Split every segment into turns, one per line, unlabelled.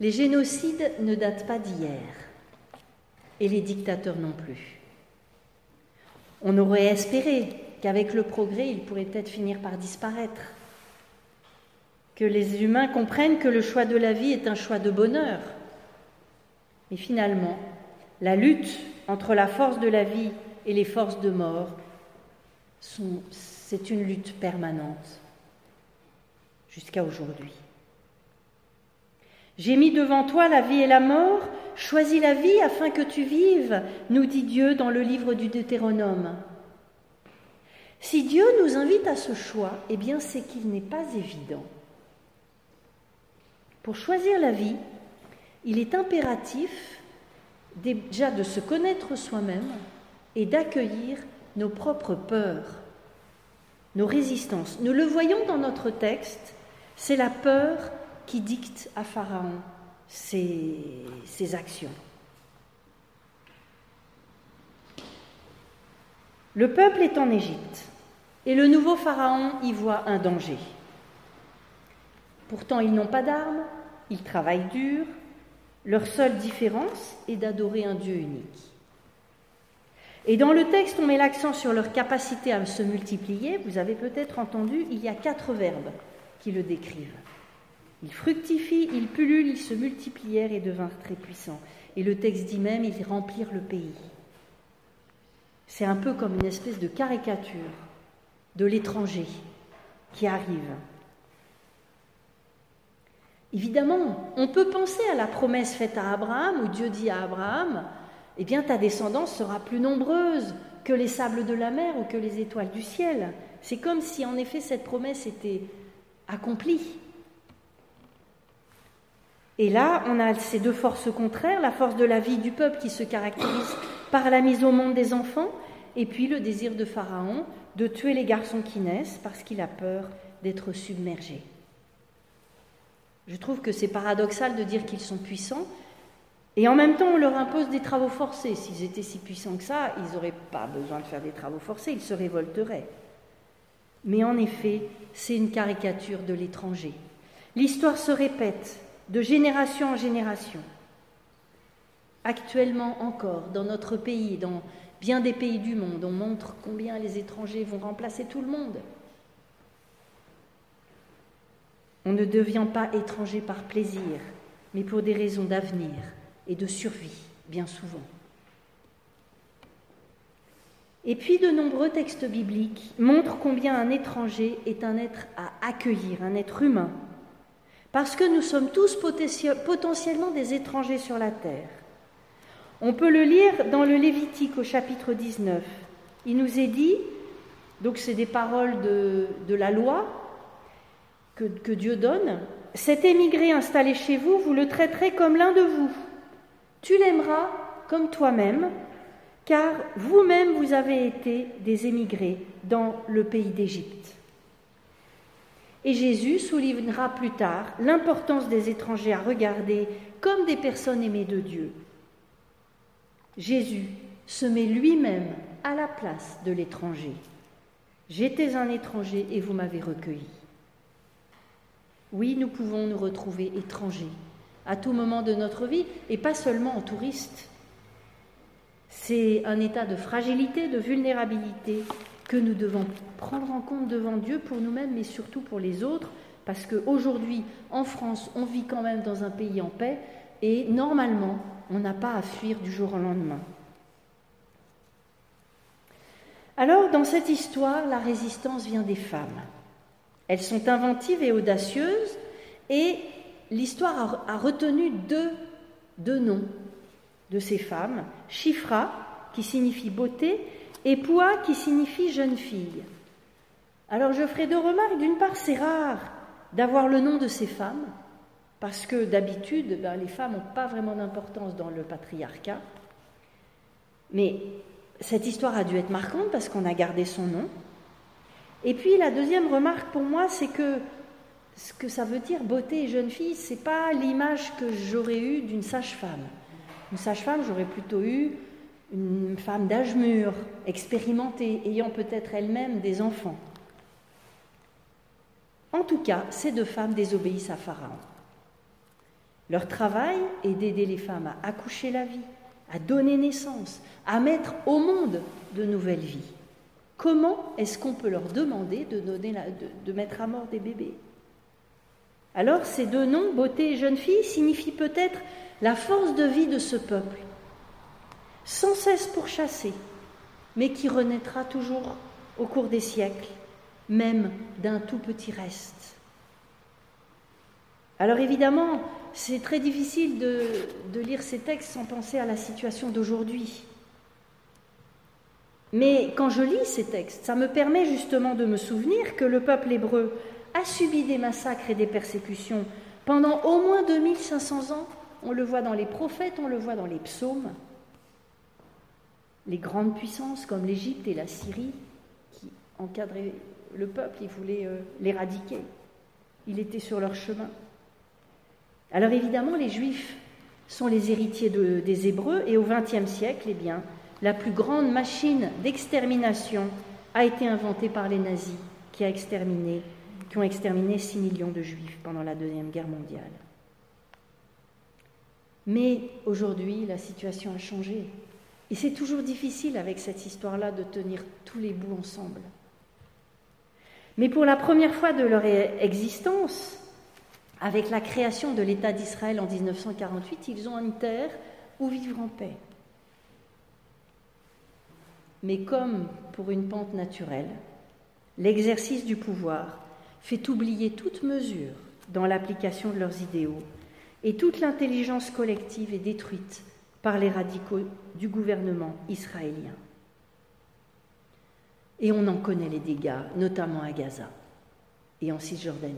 Les génocides ne datent pas d'hier, et les dictateurs non plus. On aurait espéré qu'avec le progrès, ils pourraient peut-être finir par disparaître, que les humains comprennent que le choix de la vie est un choix de bonheur. Mais finalement, la lutte entre la force de la vie et les forces de mort, c'est une lutte permanente jusqu'à aujourd'hui. J'ai mis devant toi la vie et la mort, choisis la vie afin que tu vives, nous dit Dieu dans le livre du Deutéronome. Si Dieu nous invite à ce choix, eh bien c'est qu'il n'est pas évident. Pour choisir la vie, il est impératif déjà de se connaître soi-même et d'accueillir nos propres peurs, nos résistances. Nous le voyons dans notre texte, c'est la peur qui dicte à Pharaon ses actions. Le peuple est en Égypte et le nouveau Pharaon y voit un danger. Pourtant, ils n'ont pas d'armes, ils travaillent dur, leur seule différence est d'adorer un Dieu unique. Et dans le texte, on met l'accent sur leur capacité à se multiplier. Vous avez peut-être entendu, il y a 4 verbes qui le décrivent. Ils fructifient, ils pullulent, ils se multiplièrent et devinrent très puissants. Et le texte dit même, ils remplirent le pays. C'est un peu comme une espèce de caricature de l'étranger qui arrive. Évidemment, on peut penser à la promesse faite à Abraham, où Dieu dit à Abraham, « Eh bien, ta descendance sera plus nombreuse que les sables de la mer ou que les étoiles du ciel. » C'est comme si, en effet, cette promesse était accomplie. Et là, on a ces 2 forces contraires, la force de la vie du peuple qui se caractérise par la mise au monde des enfants, et puis le désir de Pharaon de tuer les garçons qui naissent parce qu'il a peur d'être submergé. Je trouve que c'est paradoxal de dire qu'ils sont puissants, et en même temps on leur impose des travaux forcés. S'ils étaient si puissants que ça, ils n'auraient pas besoin de faire des travaux forcés, ils se révolteraient. Mais en effet, c'est une caricature de l'étranger. L'histoire se répète de génération en génération. Actuellement encore, dans notre pays, dans bien des pays du monde, on montre combien les étrangers vont remplacer tout le monde. On ne devient pas étranger par plaisir, mais pour des raisons d'avenir et de survie, bien souvent. Et puis de nombreux textes bibliques montrent combien un étranger est un être à accueillir, un être humain, parce que nous sommes tous potentiellement des étrangers sur la terre. On peut le lire dans le Lévitique au chapitre 19. Il nous est dit, donc c'est des paroles de la loi que Dieu donne, « Cet émigré installé chez vous, vous le traiterez comme l'un de vous. Tu l'aimeras comme toi-même, car vous-même vous avez été des émigrés dans le pays d'Égypte. » Et Jésus soulignera plus tard l'importance des étrangers à regarder comme des personnes aimées de Dieu. Jésus se met lui-même à la place de l'étranger. « J'étais un étranger et vous m'avez recueilli. » Oui, nous pouvons nous retrouver étrangers à tout moment de notre vie, et pas seulement en touristes. C'est un état de fragilité, de vulnérabilité que nous devons prendre en compte devant Dieu pour nous-mêmes, mais surtout pour les autres, parce qu'aujourd'hui, en France, on vit quand même dans un pays en paix, et normalement, on n'a pas à fuir du jour au lendemain. Alors, dans cette histoire, la résistance vient des femmes. Elles sont inventives et audacieuses, et l'histoire a retenu deux noms de ces femmes, Shifra, qui signifie beauté, et Poua, qui signifie jeune fille. Alors je ferai 2 remarques. D'une part, c'est rare d'avoir le nom de ces femmes, parce que d'habitude, les femmes n'ont pas vraiment d'importance dans le patriarcat. Mais cette histoire a dû être marquante parce qu'on a gardé son nom. Et puis la deuxième remarque pour moi, c'est que ce que ça veut dire beauté et jeune fille, c'est pas l'image que j'aurais eue d'une sage-femme. Une sage-femme, j'aurais plutôt eu une femme d'âge mûr, expérimentée, ayant peut-être elle-même des enfants. En tout cas, ces 2 femmes désobéissent à Pharaon. Leur travail est d'aider les femmes à accoucher la vie, à donner naissance, à mettre au monde de nouvelles vies. Comment est-ce qu'on peut leur demander de mettre à mort des bébés ? Alors, ces deux noms, beauté et jeune fille, signifient peut-être la force de vie de ce peuple, sans cesse pourchassé, mais qui renaîtra toujours au cours des siècles, même d'un tout petit reste. Alors évidemment, c'est très difficile de lire ces textes sans penser à la situation d'aujourd'hui. Mais quand je lis ces textes, ça me permet justement de me souvenir que le peuple hébreu a subi des massacres et des persécutions pendant au moins 2500 ans. On le voit dans les prophètes, on le voit dans les psaumes. Les grandes puissances comme l'Égypte et la Syrie qui encadraient le peuple, ils voulaient l'éradiquer. Il était sur leur chemin. Alors évidemment, les Juifs sont les héritiers des Hébreux et au XXe siècle, eh bien, la plus grande machine d'extermination a été inventée par les nazis qui ont exterminé 6 millions de Juifs pendant la Deuxième Guerre mondiale. Mais aujourd'hui, la situation a changé. Et c'est toujours difficile avec cette histoire-là de tenir tous les bouts ensemble. Mais pour la première fois de leur existence, avec la création de l'État d'Israël en 1948, ils ont une terre où vivre en paix. Mais comme pour une pente naturelle, l'exercice du pouvoir fait oublier toute mesure dans l'application de leurs idéaux et toute l'intelligence collective est détruite par les radicaux du gouvernement israélien. Et on en connaît les dégâts, notamment à Gaza et en Cisjordanie.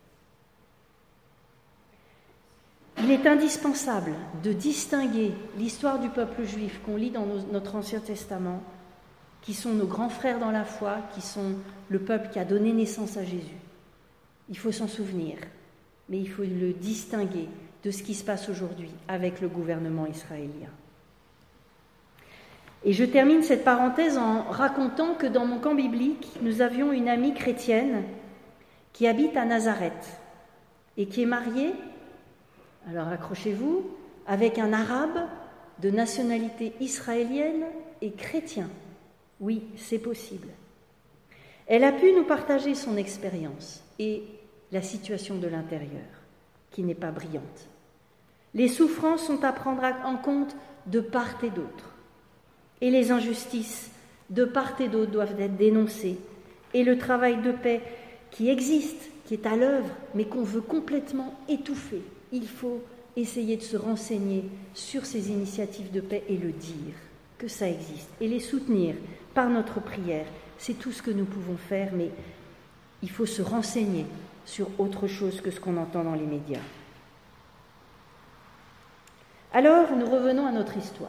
Il est indispensable de distinguer l'histoire du peuple juif qu'on lit dans notre Ancien Testament, qui sont nos grands frères dans la foi, qui sont le peuple qui a donné naissance à Jésus. Il faut s'en souvenir, mais il faut le distinguer de ce qui se passe aujourd'hui avec le gouvernement israélien. Et je termine cette parenthèse en racontant que dans mon camp biblique, nous avions une amie chrétienne qui habite à Nazareth et qui est mariée, alors accrochez-vous, avec un arabe de nationalité israélienne et chrétien. Oui, c'est possible. Elle a pu nous partager son expérience et la situation de l'intérieur, qui n'est pas brillante. Les souffrances sont à prendre en compte de part et d'autre. Et les injustices de part et d'autre doivent être dénoncées. Et le travail de paix qui existe, qui est à l'œuvre, mais qu'on veut complètement étouffer, il faut essayer de se renseigner sur ces initiatives de paix et le dire, que ça existe, et les soutenir par notre prière. C'est tout ce que nous pouvons faire, mais il faut se renseigner sur autre chose que ce qu'on entend dans les médias. Alors, nous revenons à notre histoire.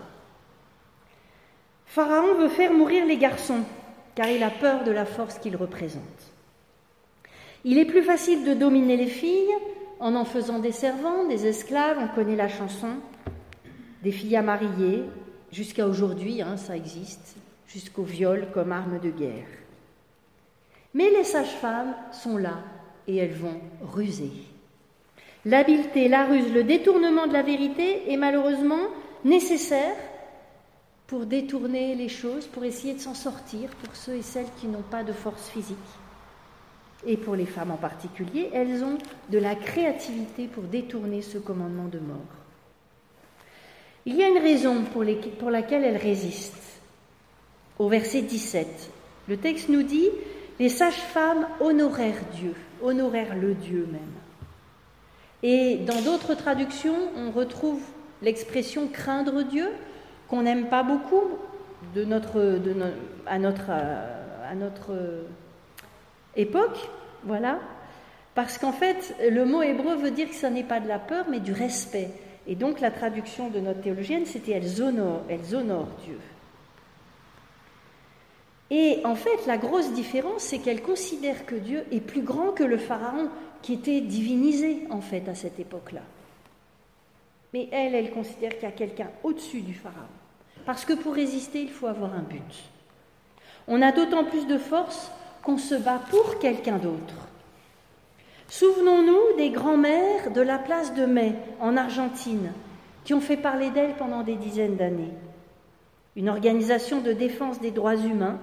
Pharaon veut faire mourir les garçons, car il a peur de la force qu'ils représentent. Il est plus facile de dominer les filles en faisant des servantes, des esclaves, on connaît la chanson, des filles à marier, jusqu'à aujourd'hui, ça existe, jusqu'au viol comme arme de guerre. Mais les sages-femmes sont là et elles vont ruser. L'habileté, la ruse, le détournement de la vérité est malheureusement nécessaire pour détourner les choses, pour essayer de s'en sortir, pour ceux et celles qui n'ont pas de force physique. Et pour les femmes en particulier, elles ont de la créativité pour détourner ce commandement de mort. Il y a une raison pour laquelle elles résistent. Au verset 17, le texte nous dit « Les sages-femmes honorèrent Dieu, honorèrent le Dieu même ». Et dans d'autres traductions, on retrouve l'expression « craindre Dieu », qu'on n'aime pas beaucoup à notre époque, voilà, parce qu'en fait, le mot hébreu veut dire que ça n'est pas de la peur, mais du respect. Et donc, la traduction de notre théologienne, c'était « elles honorent Dieu ». Et en fait, la grosse différence, c'est qu'elles considèrent que Dieu est plus grand que le pharaon, qui était divinisé, en fait, à cette époque-là. Mais elles considèrent qu'il y a quelqu'un au-dessus du pharaon. Parce que pour résister, il faut avoir un but. On a d'autant plus de force qu'on se bat pour quelqu'un d'autre. Souvenons-nous des grands-mères de la place de Mai, en Argentine, qui ont fait parler d'elles pendant des dizaines d'années. Une organisation de défense des droits humains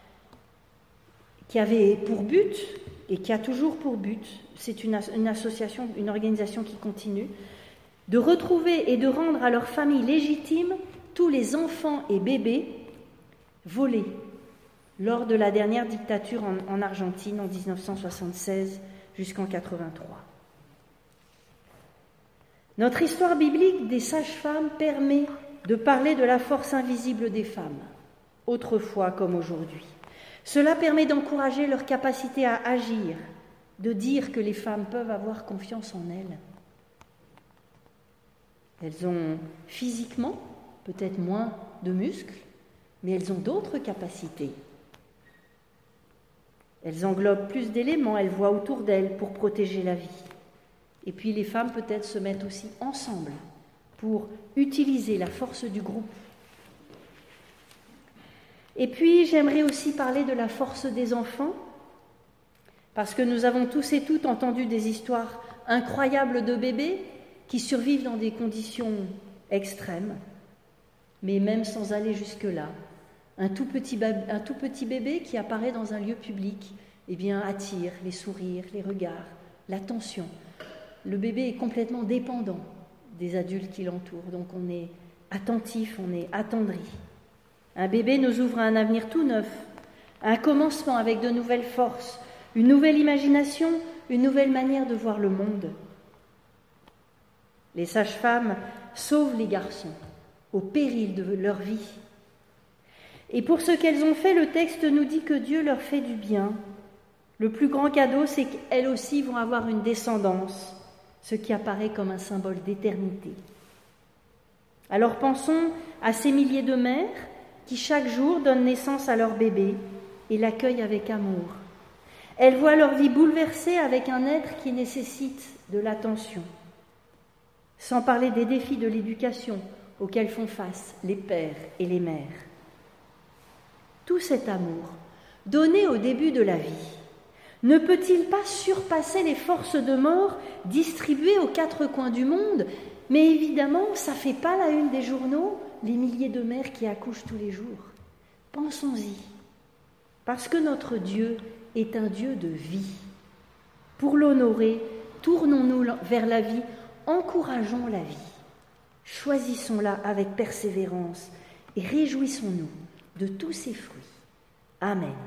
qui avait pour but, et qui a toujours pour but, c'est une association, une organisation qui continue, de retrouver et de rendre à leurs familles légitimes tous les enfants et bébés volés lors de la dernière dictature en Argentine en 1976 jusqu'en 1983. Notre histoire biblique des sages-femmes permet de parler de la force invisible des femmes, autrefois comme aujourd'hui. Cela permet d'encourager leur capacité à agir, de dire que les femmes peuvent avoir confiance en elles. Elles ont physiquement peut-être moins de muscles, mais elles ont d'autres capacités. Elles englobent plus d'éléments, elles voient autour d'elles pour protéger la vie. Et puis les femmes peut-être se mettent aussi ensemble pour utiliser la force du groupe. Et puis j'aimerais aussi parler de la force des enfants, parce que nous avons tous et toutes entendu des histoires incroyables de bébés qui survivent dans des conditions extrêmes, mais même sans aller jusque-là. Un tout petit bébé qui apparaît dans un lieu public, attire les sourires, les regards, l'attention. Le bébé est complètement dépendant des adultes qui l'entourent, donc on est attentif, on est attendri. Un bébé nous ouvre à un avenir tout neuf, un commencement avec de nouvelles forces, une nouvelle imagination, une nouvelle manière de voir le monde. Les sages-femmes sauvent les garçons au péril de leur vie. Et pour ce qu'elles ont fait, le texte nous dit que Dieu leur fait du bien. Le plus grand cadeau, c'est qu'elles aussi vont avoir une descendance, ce qui apparaît comme un symbole d'éternité. Alors pensons à ces milliers de mères qui chaque jour donnent naissance à leur bébé et l'accueillent avec amour. Elles voient leur vie bouleversée avec un être qui nécessite de l'attention. Sans parler des défis de l'éducation auxquels font face les pères et les mères. Tout cet amour, donné au début de la vie, ne peut-il pas surpasser les forces de mort distribuées aux quatre coins du monde? Mais évidemment, ça ne fait pas la une des journaux, les milliers de mères qui accouchent tous les jours. Pensons-y, parce que notre Dieu est un Dieu de vie. Pour l'honorer, tournons-nous vers la vie, encourageons la vie. Choisissons-la avec persévérance et réjouissons-nous de tous ses fruits. Amen.